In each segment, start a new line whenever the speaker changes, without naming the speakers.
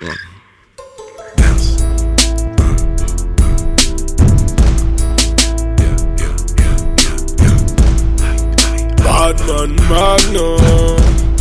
Badman Magnum.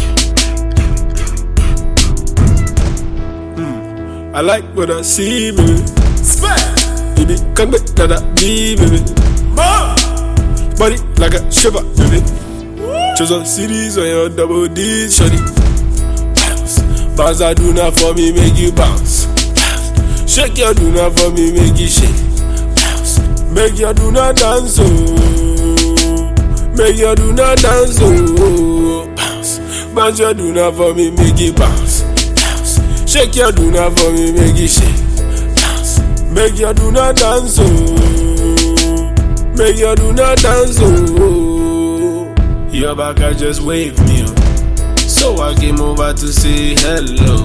I like what I see, baby. Baby, come back to that B, baby. Body like a shiver, baby. Choose on CDs on your double D's, shorty. Bounce, I do not for me, make you bounce. Shake your do not for me, make you shake. Make your do not dance, oh. Make your do not dance, oh. Bounce, bounce your do not for me, make you bounce. Shake your do not for me, make you shake. Make your do not dance, oh. Make your do not dance, oh. Your back, I just wave me up. So I came over to say hello.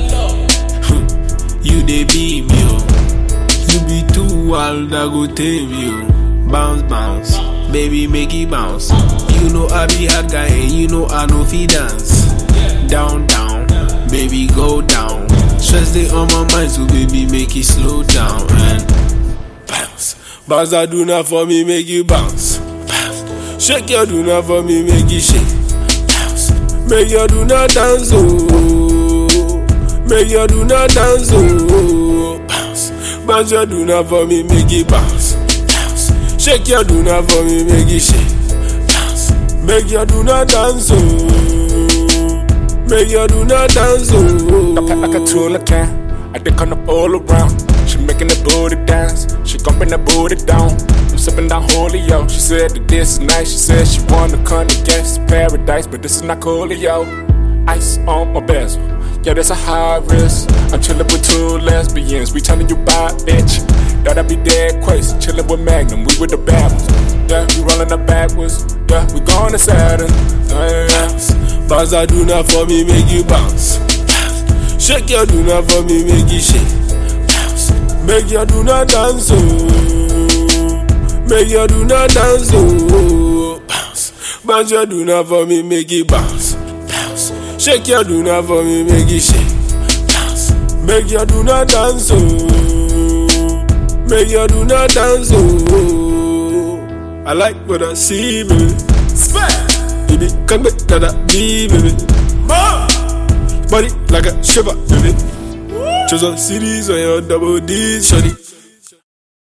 You dey beam me up. You be too wild, I go tame you. Bounce, bounce, baby make it bounce. You know I be hard guy and you know I know fi dance. Down, down, baby go down. Stress they on my mind, so baby make it slow down and bounce. Bounce, I do not for me, make you bounce. Bounce. Shake your do not for me, make you shake. Bounce. Make your do not dance, oh. Make your do not dance, oh. Bounce. Bounce your do not for me, make it bounce. Bounce. Shake your do not for me, make it shake. Bounce. Make your do not dance, oh. Make your do not dance, oh.
Like a tool can, I think on the all around. She making the booty dance, she bumping the booty down. I'm sipping down Julio. She said that this is nice. She said she wanna come to guess paradise, but this is not Coolio. Ice on my bezel, yeah, that's a high risk. I'm chillin' with two lesbians, we turning you by, bitch. Yeah, that be dead crazy. Chillin' with Magnum, we with the bad ones. Yeah, we rollin' up backwards. Yeah, we going to Saturn.
Bounce, I do not for me, make you bounce. Shake your do not for me, make you shake. Make your do not dance, oh. Make your do not dance, oh. Bounce, bounce your do not for me, make it bounce. Bounce, shake your do not for me, make it shake. Bounce, make your do not dance, oh. Make your do not dance, oh. I like what I see, baby. Baby, come back to that B, baby. Body like a shiver, baby. Choose on CDs on your double D's, shorty.